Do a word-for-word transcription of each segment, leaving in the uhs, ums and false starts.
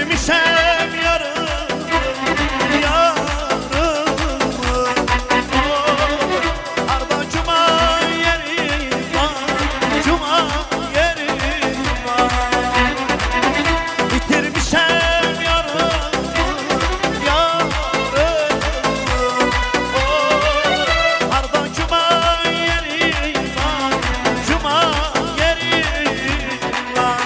Yitirmişem yarım, yarımı. Arda cuma yeri var, cuma yeri var. Yitirmişem yarım, yarımı. Arda cuma yeri var, cuma yeri var.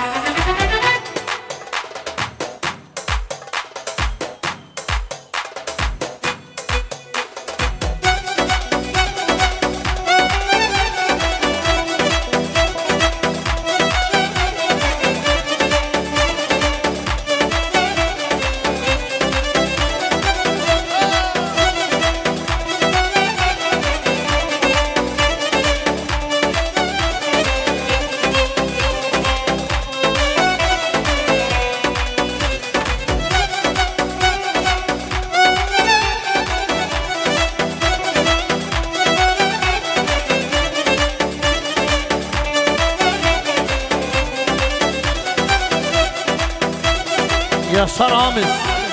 Yaşar Ramiz.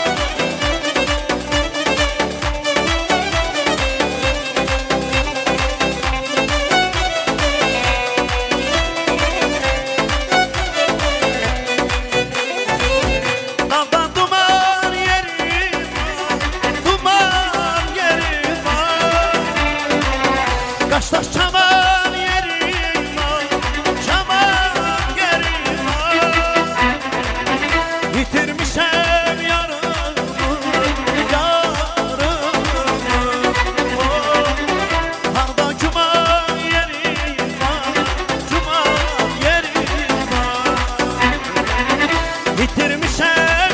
Dağdan duman yeri var, duman yeri var. Kaştaş çaman yeri var, çaman yeri var. Yitirmişem yarımı, yarımı. Arda cuma yeri var, cuma yeri var. Yitirmişem